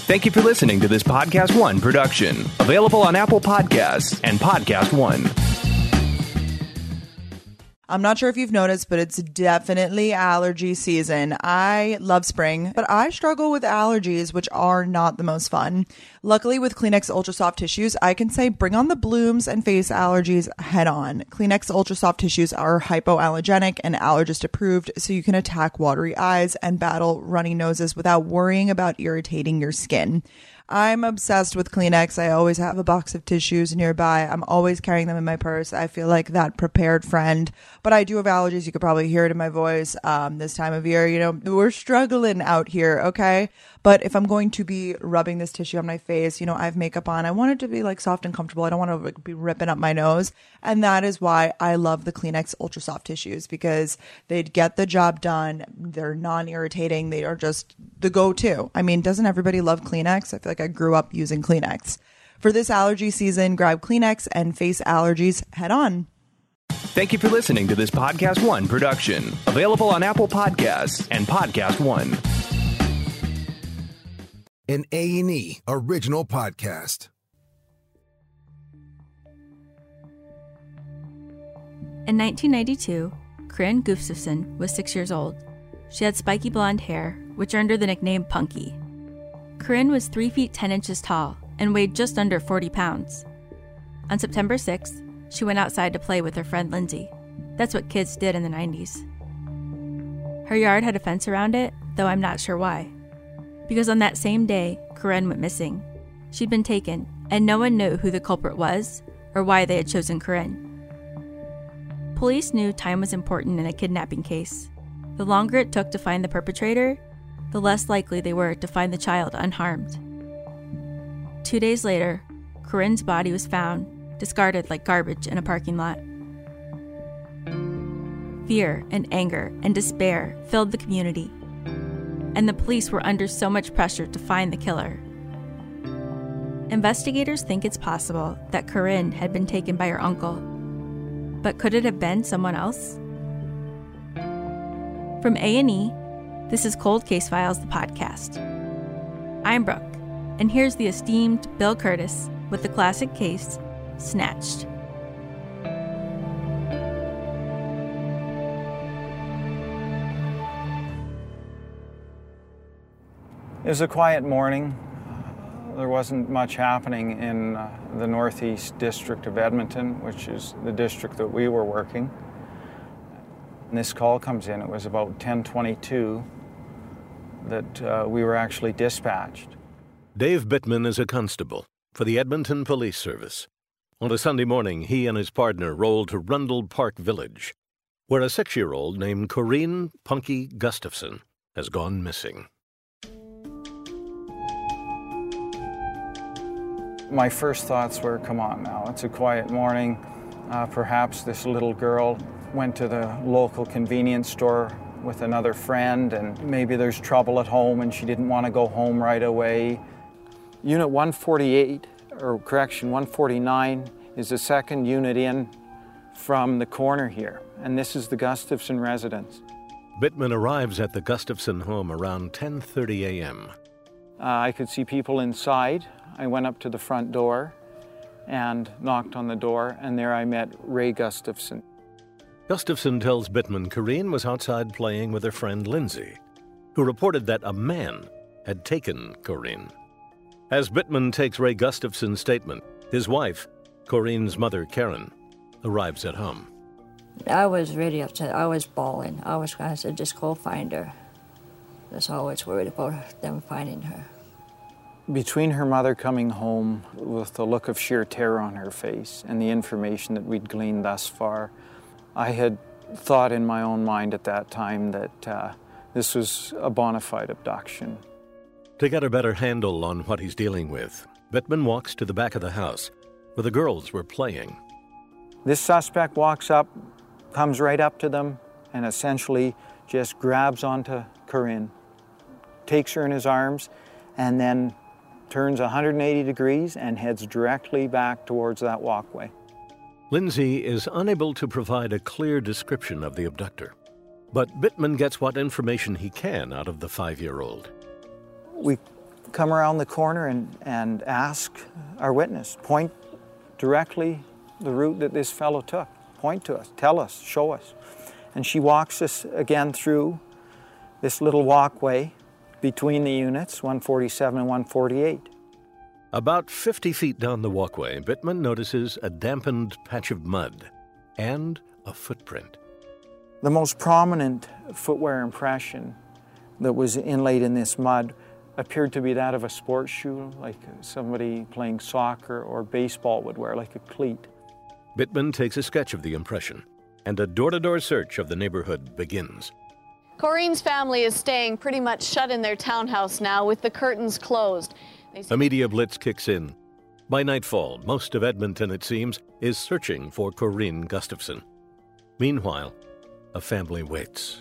Thank you for listening to this Podcast One production. Available on Apple Podcasts and Podcast One. I'm not sure if you've noticed, but it's definitely allergy season. I love spring, but I struggle with allergies, which are not the most fun. Luckily, with Kleenex Ultra Soft Tissues, I can say bring on the blooms and face allergies head on. Kleenex Ultra Soft Tissues are hypoallergenic and allergist approved, so you can attack watery eyes and battle runny noses without worrying about irritating your skin. I'm obsessed with Kleenex. I always have a box of tissues nearby. I'm always carrying them in my purse. I feel like that prepared friend. But I do have allergies. You could probably hear it in my voice this time of year. You know, we're struggling out here, okay? But if I'm going to be rubbing this tissue on my face, you know, I have makeup on. I want it to be like soft and comfortable. I don't want to be ripping up my nose. And that is why I love the Kleenex Ultra Soft Tissues, because they'd get the job done. They're non-irritating. They are just the go-to. I mean, doesn't everybody love Kleenex? I feel like I grew up using Kleenex. For this allergy season, grab Kleenex and face allergies head on. Thank you for listening to this Podcast One production. Available on Apple Podcasts and Podcast One. An A&E original podcast. In 1992, Corinne Gustafson was 6 years old. She had spiky blonde hair, which earned her the nickname Punky. Corinne was 3 feet 10 inches tall and weighed just under 40 pounds. On September 6th, she went outside to play with her friend Lindsay. That's what kids did in the 90s. Her yard had a fence around it, though I'm not sure why. Because on that same day, Corinne went missing. She'd been taken, and no one knew who the culprit was or why they had chosen Corinne. Police knew time was important in a kidnapping case. The longer it took to find the perpetrator, the less likely they were to find the child unharmed. 2 days later, Corinne's body was found, discarded like garbage in a parking lot. Fear and anger and despair filled the community, and the police were under so much pressure to find the killer. Investigators think it's possible that Corinne had been taken by her uncle, but could it have been someone else? From A&E, this is Cold Case Files, the podcast. I'm Brooke, and here's the esteemed Bill Curtis with the classic case, Snatched. It was a quiet morning. There wasn't much happening in the Northeast District of Edmonton, which is the district that we were working. And this call comes in. It was about 10:22 that we were actually dispatched. Dave Bittman is a constable for the Edmonton Police Service. On a Sunday morning, he and his partner rolled to Rundle Park Village, where a 6-year-old named Corinne Punky Gustafson has gone missing. My first thoughts were, come on now, it's a quiet morning. Perhaps this little girl went to the local convenience store with another friend, and maybe there's trouble at home and she didn't want to go home right away. Unit 149 is the second unit in from the corner here, and this is the Gustafson residence. Bittman arrives at the Gustafson home around 10:30 a.m. I could see people inside. I went up to the front door and knocked on the door, and there I met Ray Gustafson. Gustafson tells Bittman Corinne was outside playing with her friend Lindsay, who reported that a man had taken Corinne. As Bittman takes Ray Gustafson's statement, his wife, Corinne's mother Karen, arrives at home. I was really upset. I was bawling. I said, just go find her. That's always worried about them finding her. Between her mother coming home with the look of sheer terror on her face and the information that we'd gleaned thus far, I had thought in my own mind at that time that this was a bona fide abduction. To get a better handle on what he's dealing with, Bittman walks to the back of the house where the girls were playing. This suspect walks up, comes right up to them, and essentially just grabs onto Corinne, takes her in his arms, and then turns 180 degrees and heads directly back towards that walkway. Lindsay is unable to provide a clear description of the abductor, but Bittman gets what information he can out of the 5-year-old. We come around the corner and ask our witness, point directly the route that this fellow took. Point to us, tell us, show us. And she walks us again through this little walkway between the units, 147 and 148. About 50 feet down the walkway, Bittman notices a dampened patch of mud and a footprint. The most prominent footwear impression that was inlaid in this mud appeared to be that of a sports shoe, like somebody playing soccer or baseball would wear, like a cleat. Bittman takes a sketch of the impression, and a door-to-door search of the neighborhood begins. Corrine's family is staying pretty much shut in their townhouse now with the curtains closed. A media blitz kicks in. By nightfall, most of Edmonton, it seems, is searching for Corrine Gustafson. Meanwhile, a family waits.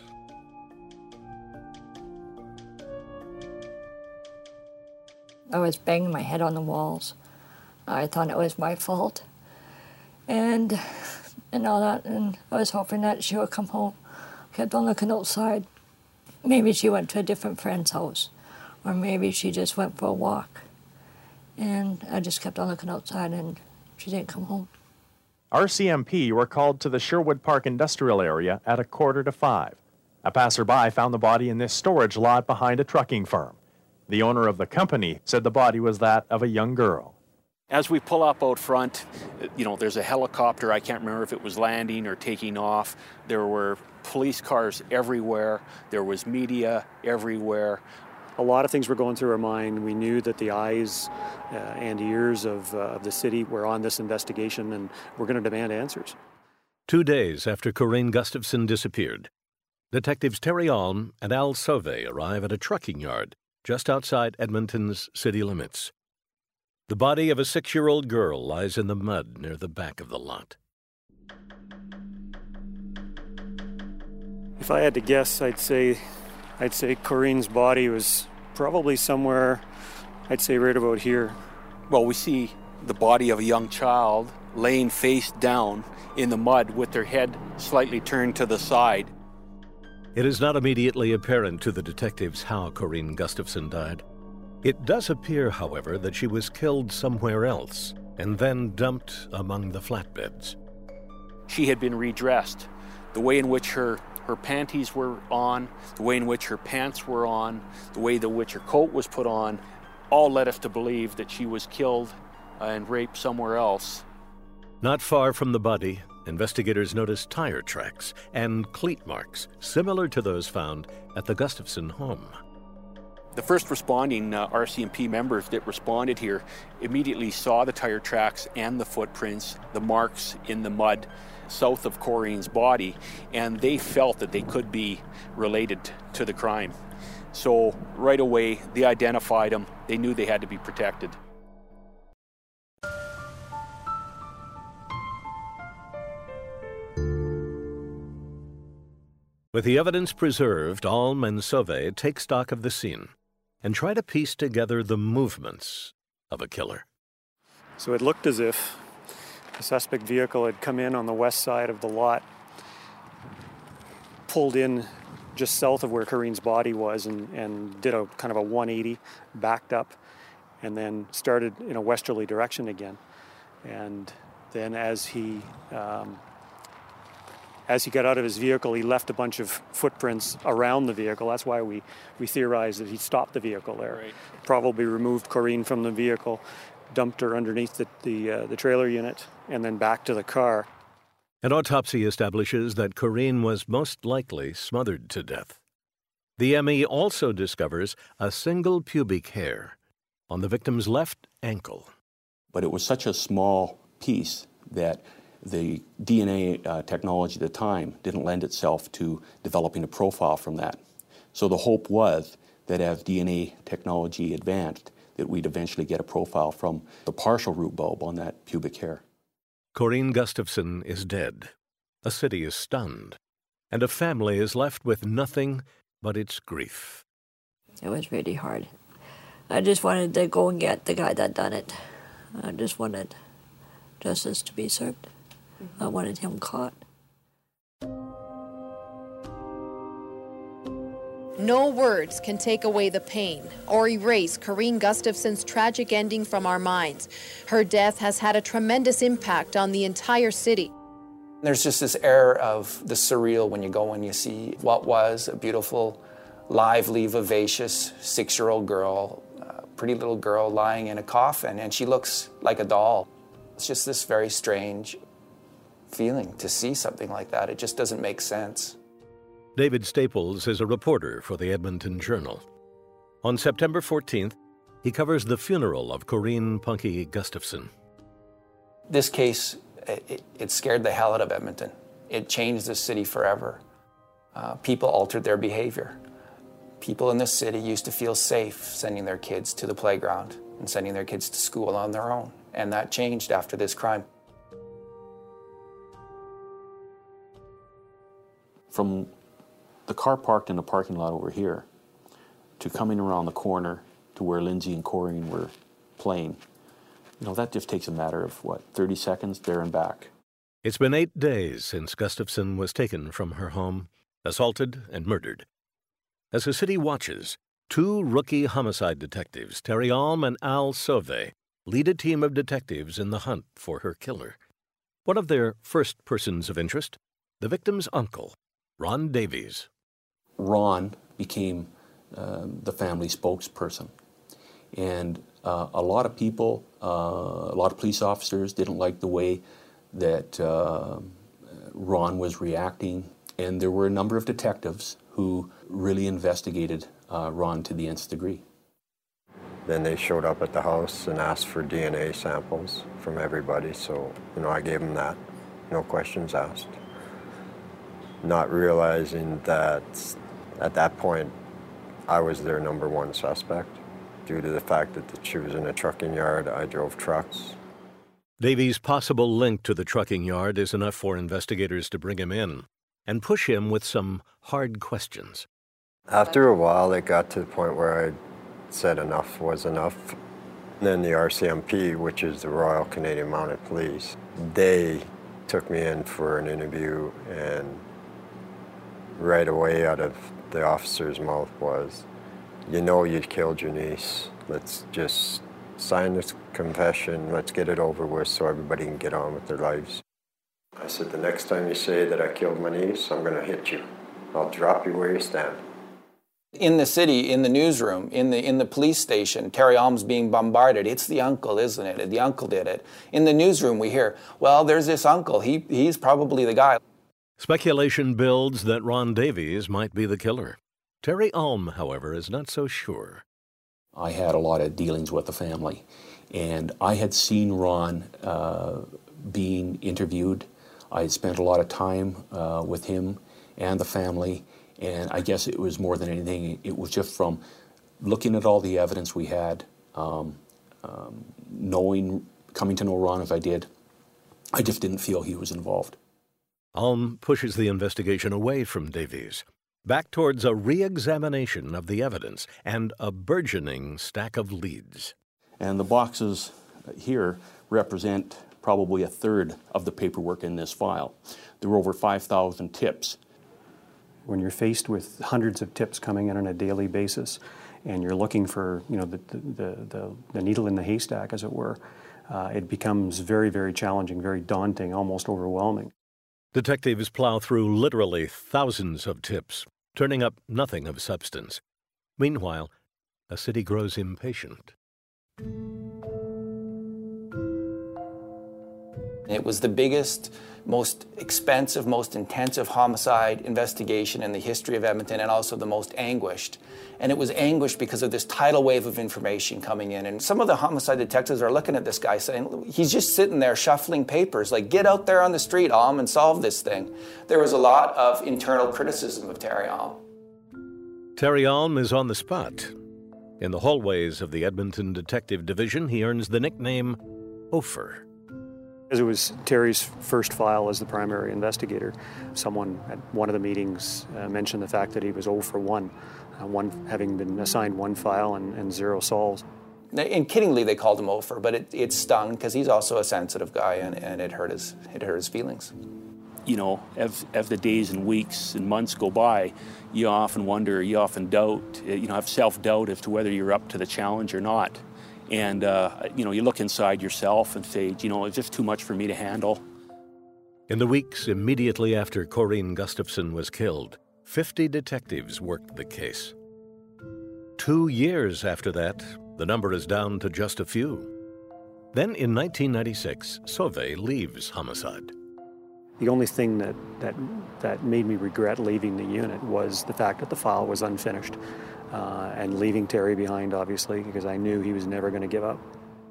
I was banging my head on the walls. I thought it was my fault. And all that, and I was hoping that she would come home. Kept on looking outside. Maybe she went to a different friend's house, or maybe she just went for a walk. And I just kept on looking outside, and she didn't come home. RCMP were called to the Sherwood Park industrial area at 4:45. A passerby found the body in this storage lot behind a trucking firm. The owner of the company said the body was that of a young girl. As we pull up out front, there's a helicopter. I can't remember if it was landing or taking off. There were police cars everywhere. There was media everywhere. A lot of things were going through our mind. We knew that the eyes and ears of the city were on this investigation, and we're going to demand answers. 2 days after Corrine Gustafson disappeared, Detectives Terry Alm and Al Sauvé arrive at a trucking yard just outside Edmonton's city limits. The body of a 6-year-old girl lies in the mud near the back of the lot. If I had to guess, I'd say Corrine's body was probably somewhere, I'd say right about here. Well, we see the body of a young child laying face down in the mud with their head slightly turned to the side. It is not immediately apparent to the detectives how Corrine Gustafson died. It does appear, however, that she was killed somewhere else and then dumped among the flatbeds. She had been redressed. The way in which her panties were on, the way in which her pants were on, the way in which her coat was put on, all led us to believe that she was killed and raped somewhere else. Not far from the body, investigators noticed tire tracks and cleat marks similar to those found at the Gustafson home. The first responding RCMP members that responded here immediately saw the tire tracks and the footprints, the marks in the mud south of Corrine's body, and they felt that they could be related to the crime. So right away, they identified them. They knew they had to be protected. With the evidence preserved, Alm and Sauvé take stock of the scene and try to piece together the movements of a killer. So it looked as if the suspect vehicle had come in on the west side of the lot, pulled in just south of where Corrine's body was, and did a kind of a 180, backed up, and then started in a westerly direction again. And then as he got out of his vehicle, he left a bunch of footprints around the vehicle. That's why we theorized that he stopped the vehicle there. Right. Probably removed Corrine from the vehicle, dumped her underneath the trailer unit, and then back to the car. An autopsy establishes that Corrine was most likely smothered to death. The ME also discovers a single pubic hair on the victim's left ankle. But it was such a small piece that the DNA technology at the time didn't lend itself to developing a profile from that. So the hope was that as DNA technology advanced, that we'd eventually get a profile from the partial root bulb on that pubic hair. Corrine Gustafson is dead. A city is stunned, and a family is left with nothing but its grief. It was really hard. I just wanted to go and get the guy that done it. I just wanted justice to be served. I wanted him caught. No words can take away the pain or erase Corrine Gustafson's tragic ending from our minds. Her death has had a tremendous impact on the entire city. There's just this air of the surreal when you go and you see what was a beautiful, lively, vivacious 6-year-old girl, a pretty little girl lying in a coffin, and she looks like a doll. It's just this very strange feeling to see something like that. It just doesn't make sense. David Staples is a reporter for the Edmonton Journal. On September 14th, he covers the funeral of Corrine "Punky" Gustafson. This case, it scared the hell out of Edmonton. It changed the city forever. People altered their behavior. People in the city used to feel safe sending their kids to the playground and sending their kids to school on their own. And that changed after this crime. From the car parked in the parking lot over here to coming around the corner to where Lindsay and Corrine were playing, that just takes a matter of, 30 seconds there and back. It's been 8 days since Gustafson was taken from her home, assaulted and murdered. As the city watches, 2 rookie homicide detectives, Terry Alm and Al Sauvé, lead a team of detectives in the hunt for her killer. One of their first persons of interest, the victim's uncle, Ron Davies. Ron became the family spokesperson. And a lot of people, a lot of police officers didn't like the way that Ron was reacting. And there were a number of detectives who really investigated Ron to the nth degree. Then they showed up at the house and asked for DNA samples from everybody. So, I gave them that. No questions asked. Not realizing that at that point, I was their number one suspect. Due to the fact that she was in a trucking yard, I drove trucks. Davies' possible link to the trucking yard is enough for investigators to bring him in and push him with some hard questions. After a while, it got to the point where I said enough was enough. And then the RCMP, which is the Royal Canadian Mounted Police, they took me in for an interview, and right away out of the officer's mouth was, you killed your niece. Let's just sign this confession. Let's get it over with so everybody can get on with their lives. I said, the next time you say that I killed my niece, I'm going to hit you. I'll drop you where you stand. In the city, in the newsroom, in the police station, Terry Alm's being bombarded. It's the uncle, isn't it? The uncle did it. In the newsroom, we hear, well, there's this uncle. He's probably the guy. Speculation builds that Ron Davies might be the killer. Terry Alm, however, is not so sure. I had a lot of dealings with the family, and I had seen Ron being interviewed. I had spent a lot of time with him and the family, and I guess it was more than anything, it was just from looking at all the evidence we had, coming to know Ron as I did, I just didn't feel he was involved. Alm pushes the investigation away from Davies, back towards a re-examination of the evidence and a burgeoning stack of leads. And the boxes here represent probably a third of the paperwork in this file. There were over 5,000 tips. When you're faced with hundreds of tips coming in on a daily basis, and you're looking for the needle in the haystack, as it were, it becomes very, very challenging, very daunting, almost overwhelming. Detectives plow through literally thousands of tips, turning up nothing of substance. Meanwhile, a city grows impatient. It was the biggest, most expensive, most intensive homicide investigation in the history of Edmonton, and also the most anguished. And it was anguished because of this tidal wave of information coming in. And some of the homicide detectives are looking at this guy saying, he's just sitting there shuffling papers, like, get out there on the street, Alm, and solve this thing. There was a lot of internal criticism of Terry Alm. Terry Alm is on the spot. In the hallways of the Edmonton Detective Division, he earns the nickname Ofer. As it was Terry's first file as the primary investigator, someone at one of the meetings mentioned the fact that he was 0 for 1, having been assigned one file and 0 solves. And kiddingly, they called him Ofer, but it stung because he's also a sensitive guy, and it hurt his feelings. you know, as the days and weeks and months go by, you often wonder, you often doubt, you know, have self-doubt as to whether you're up to the challenge or not. And, you know, you look inside yourself and say, you know, it's just too much for me to handle. In the weeks immediately after Corrine Gustafson was killed, 50 detectives worked the case. 2 years after that, the number is down to just a few. Then in 1996, Sauvé leaves homicide. The only thing that made me regret leaving the unit was the fact that the file was unfinished, and leaving Terry behind, obviously, because I knew he was never going to give up.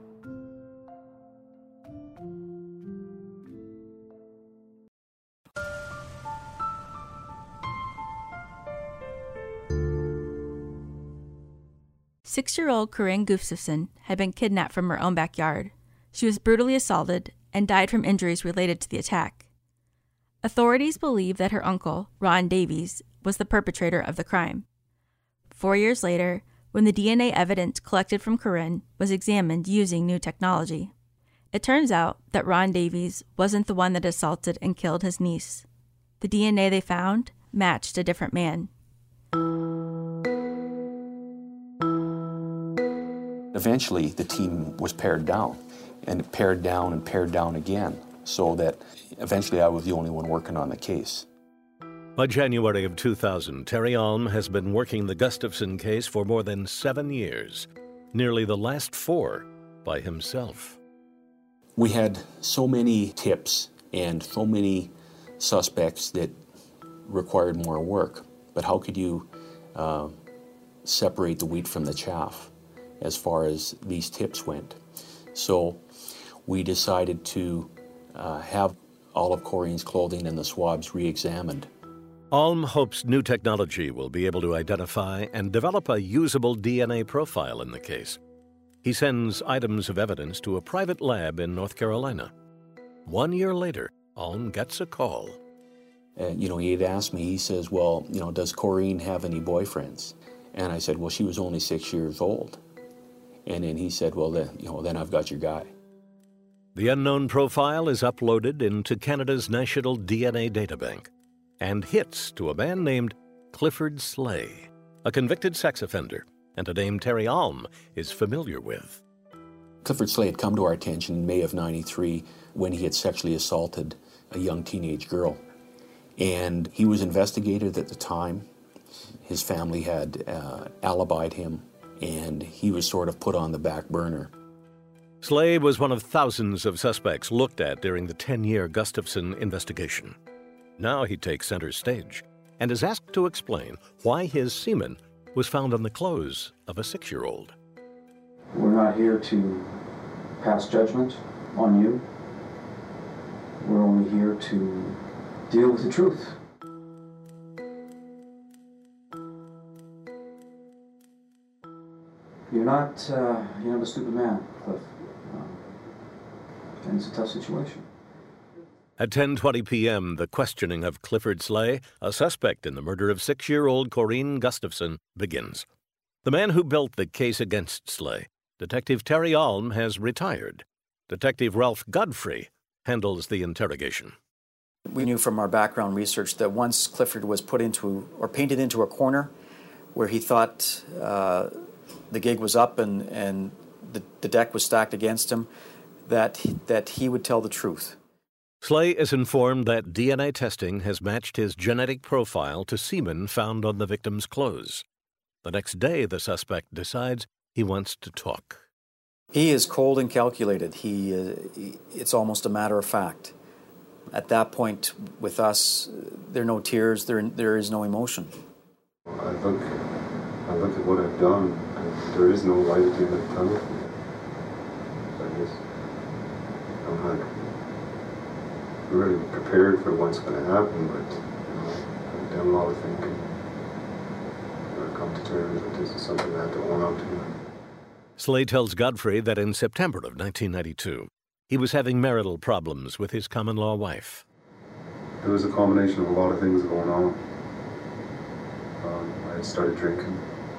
Six-year-old Corrine Gustafson had been kidnapped from her own backyard. She was brutally assaulted and died from injuries related to the attack. Authorities believe that her uncle, Ron Davies, was the perpetrator of the crime. 4 years later, when the DNA evidence collected from Corrine was examined using new technology, it turns out that Ron Davies wasn't the one that assaulted and killed his niece. The DNA they found matched a different man. Eventually, the team was pared down, and pared down and pared down again, so that eventually I was the only one working on the case. By January of 2000, Terry Alm has been working the Gustafson case for more than 7 years, nearly the last 4 by himself. We had so many tips and so many suspects that required more work, but how could you separate the wheat from the chaff as far as these tips went? So we decided to have all of Corrine's clothing and the swabs re-examined. Alm hopes new technology will be able to identify and develop a usable DNA profile in the case. He sends items of evidence to a private lab in North Carolina. 1 year later, Alm gets a call. You know, he had asked me, he says, well, you know, does Corrine have any boyfriends? And I said, well, she was only 6 years old. And then he said, well, then I've got your guy. The unknown profile is uploaded into Canada's National DNA Databank and hits to a man named Clifford Slay, a convicted sex offender, and a name Terry Alm is familiar with. Clifford Slay had come to our attention in May of '93 when he had sexually assaulted a young teenage girl. And he was investigated at the time. His family had alibied him, and he was sort of put on the back burner. Slay was one of thousands of suspects looked at during the 10-year Gustafson investigation. Now he takes center stage and is asked to explain why his semen was found on the clothes of a 6-year-old. We're not here to pass judgment on you. We're only here to deal with the truth. You're not a stupid man, Cliff. And it's a tough situation. At 10:20 p.m., the questioning of Clifford Slay, a suspect in the murder of 6-year-old Corrine Gustafson, begins. The man who built the case against Slay, Detective Terry Alm, has retired. Detective Ralph Godfrey handles the interrogation. We knew from our background research that once Clifford was put into or painted into a corner where he thought the gig was up and the deck was stacked against him, that he would tell the truth. Slay is informed that DNA testing has matched his genetic profile to semen found on the victim's clothes. The next day, the suspect decides he wants to talk. He is cold and calculated. It's almost a matter of fact. At that point, with us, there are no tears, there is no emotion. I look at what I've done, and there is no light at the end of the tunnel. I guess I'm not really prepared for what's going to happen, but I've done a lot of thinking. I've come to terms that this is something I have to own up to. Slay tells Godfrey that in September of 1992, he was having marital problems with his common-law wife. It was a combination of a lot of things going on. I had started drinking.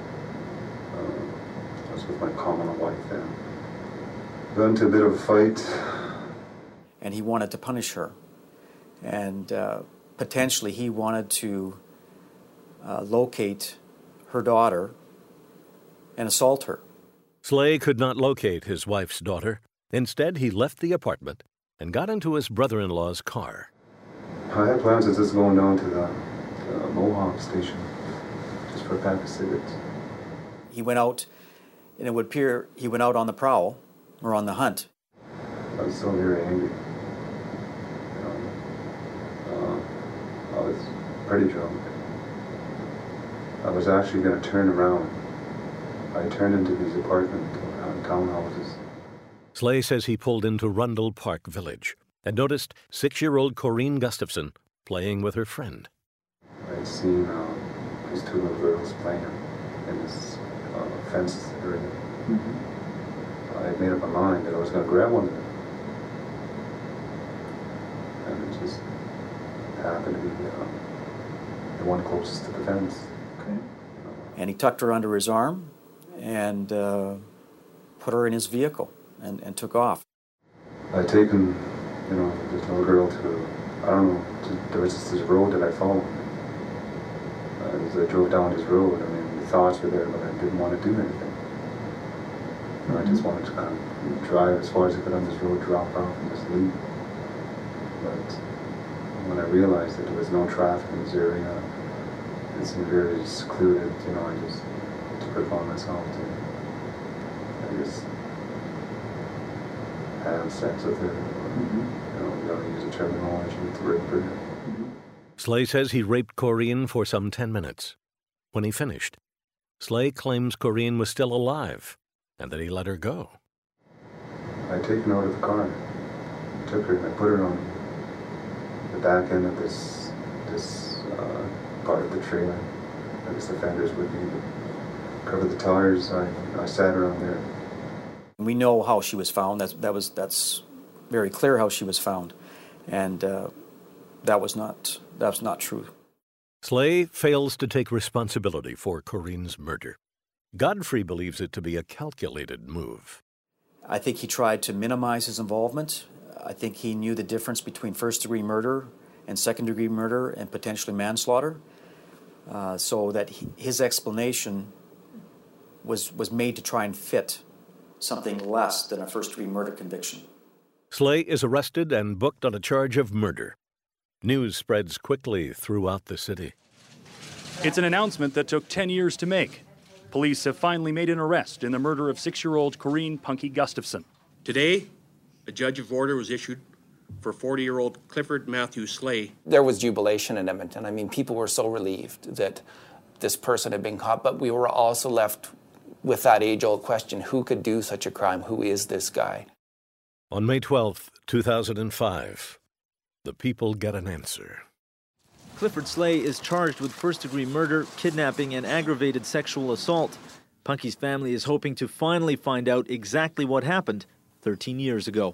I was with my common-law wife then. Got into a bit of a fight. And he wanted to punish her. And potentially he wanted to locate her daughter and assault her. Slay could not locate his wife's daughter. Instead, he left the apartment and got into his brother-in-law's car. I had plans of just going down to the Mohawk station just for a pack of cigarettes. He went out, and it would appear he went out on the prowl or on the hunt. I was so very angry. I was pretty drunk. I was actually going to turn around. I turned into these apartment townhouses. Slay says he pulled into Rundle Park Village and noticed 6-year-old Corrine Gustafson playing with her friend. I'd seen these two little girls playing in this fenced area. I had made up my mind that I was going to grab one of them. And it just happened to be the one closest to the fence. Okay. And he tucked her under his arm and put her in his vehicle and took off. I'd taken, this little girl to, there was just this road that I followed. As I drove down this road, the thoughts were there, but I didn't want to do anything. I just wanted to kind of drive as far as I could on this road, drop off, and just leave. But when I realized that there was no traffic in this area, it seemed very secluded, I just took it upon myself to, have sex with her, or, use a terminology to rape her. Slay says he raped Corrine for some 10 minutes. When he finished, Slay claims Corrine was still alive and that he let her go. I'd taken her out of the car, took her and I put her on the back end of this part of the trailer. I guess the fenders would be to cover the tires. I sat her on there. We know how she was found. That's very clear how she was found, and that's not true. Slay fails to take responsibility for Corrine's murder. Godfrey believes it to be a calculated move. I think he tried to minimize his involvement. I think he knew the difference between first-degree murder and second-degree murder and potentially manslaughter, so that his explanation was made to try and fit something less than a first-degree murder conviction. Slay is arrested and booked on a charge of murder. News spreads quickly throughout the city. It's an announcement that took 10 years to make. Police have finally made an arrest in the murder of 6-year-old Corrine Punky Gustafson. Today, a judge of order was issued for 40-year-old Clifford Matthew Slay. There was jubilation in Edmonton. People were so relieved that this person had been caught, but we were also left with that age-old question, who could do such a crime? Who is this guy? On May 12th, 2005, the people get an answer. Clifford Slay is charged with first-degree murder, kidnapping, and aggravated sexual assault. Punky's family is hoping to finally find out exactly what happened 13 years ago.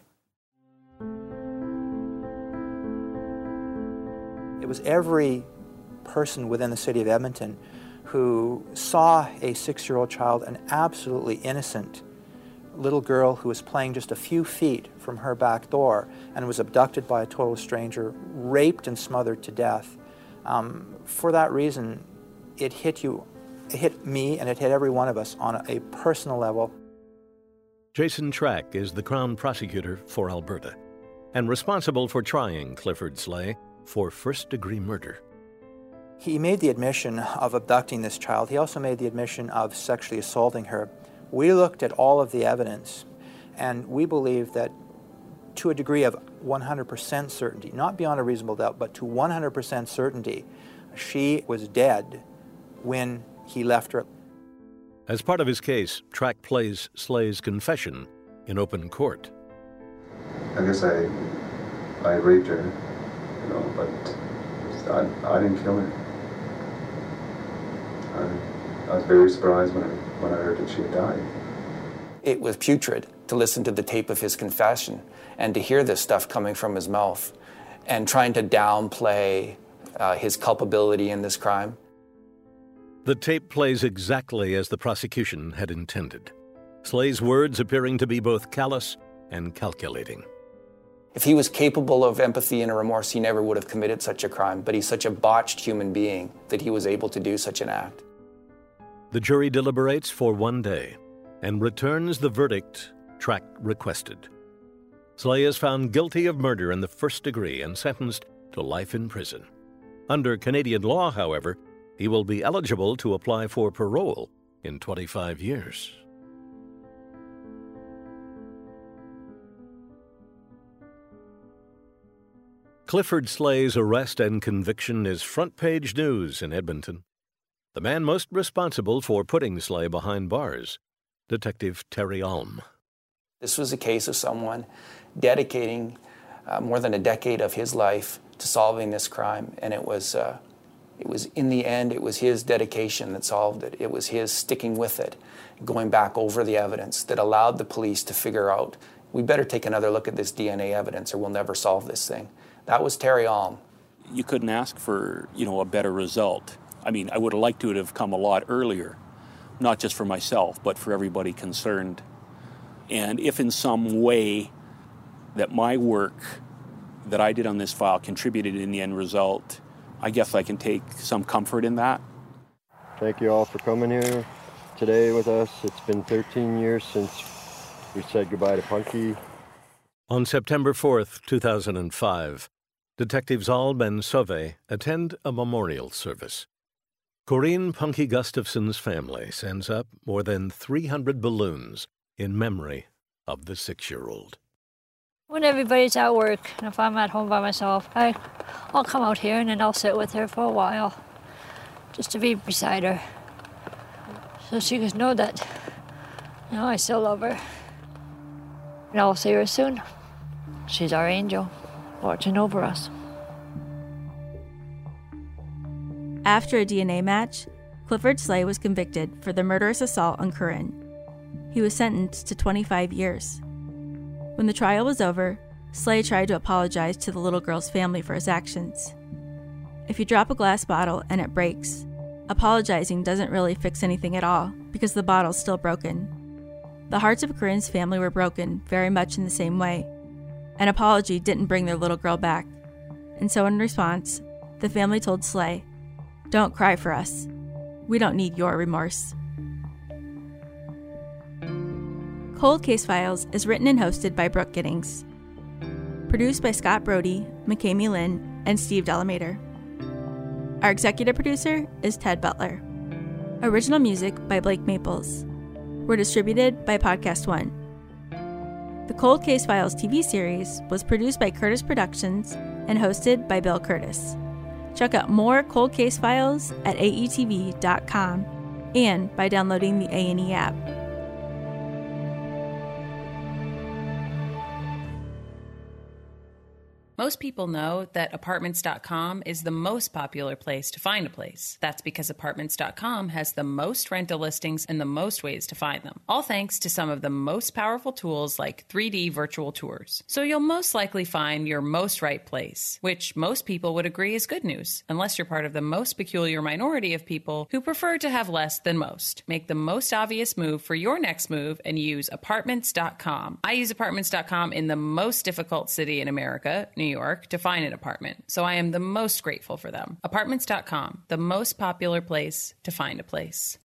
It was every person within the city of Edmonton who saw a 6-year-old child, an absolutely innocent little girl who was playing just a few feet from her back door and was abducted by a total stranger, raped and smothered to death. For that reason, it hit me and it hit every one of us on a personal level. Jason Track is the Crown Prosecutor for Alberta and responsible for trying Clifford Slay for first-degree murder. He made the admission of abducting this child. He also made the admission of sexually assaulting her. We looked at all of the evidence, and we believe that to a degree of 100% certainty, not beyond a reasonable doubt, but to 100% certainty, she was dead when he left her. As part of his case, Track plays Slay's confession in open court. I guess I raped her, but I didn't kill her. I was very surprised when I heard that she had died. It was putrid to listen to the tape of his confession and to hear this stuff coming from his mouth and trying to downplay his culpability in this crime. The tape plays exactly as the prosecution had intended. Slay's words appearing to be both callous and calculating. If he was capable of empathy and remorse, he never would have committed such a crime, but he's such a botched human being that he was able to do such an act. The jury deliberates for 1 day and returns the verdict track requested. Slay is found guilty of murder in the first degree and sentenced to life in prison. Under Canadian law, however, he will be eligible to apply for parole in 25 years. Clifford Slay's arrest and conviction is front-page news in Edmonton. The man most responsible for putting Slay behind bars, Detective Terry Alm. This was a case of someone dedicating more than a decade of his life to solving this crime, and it was in the end, it was his dedication that solved it. It was his sticking with it, going back over the evidence that allowed the police to figure out, we better take another look at this DNA evidence or we'll never solve this thing. That was Terry Alm. You couldn't ask for, a better result. I mean, I would have liked to have come a lot earlier, not just for myself, but for everybody concerned. And if in some way that my work that I did on this file contributed in the end result, I guess I can take some comfort in that. Thank you all for coming here today with us. It's been 13 years since we said goodbye to Punky. On September 4th, 2005, Detectives Alm and Sauvé attend a memorial service. Corinne Punky Gustafson's family sends up more than 300 balloons in memory of the 6-year-old. When everybody's at work, and if I'm at home by myself, I'll come out here and then I'll sit with her for a while, just to be beside her, so she can know that, I still love her. And I'll see her soon. She's our angel, watching over us. After a DNA match, Clifford Slay was convicted for the murderous assault on Corinne. He was sentenced to 25 years. When the trial was over, Slay tried to apologize to the little girl's family for his actions. If you drop a glass bottle and it breaks, apologizing doesn't really fix anything at all because the bottle's still broken. The hearts of Corinne's family were broken very much in the same way. An apology didn't bring their little girl back. And so in response, the family told Slay, "Don't cry for us. We don't need your remorse." Cold Case Files is written and hosted by Brooke Giddings. Produced by Scott Brody, McKamey Lynn, and Steve Delamater. Our executive producer is Ted Butler. Original music by Blake Maples. We're distributed by Podcast One. The Cold Case Files TV series was produced by Curtis Productions and hosted by Bill Curtis. Check out more Cold Case Files at aetv.com and by downloading the A&E app. Most people know that Apartments.com is the most popular place to find a place. That's because Apartments.com has the most rental listings and the most ways to find them, all thanks to some of the most powerful tools like 3D virtual tours. So you'll most likely find your most right place, which most people would agree is good news, unless you're part of the most peculiar minority of people who prefer to have less than most. Make the most obvious move for your next move and use Apartments.com. I use Apartments.com in the most difficult city in America, New York, to find an apartment, so I am the most grateful for them. Apartments.com, the most popular place to find a place.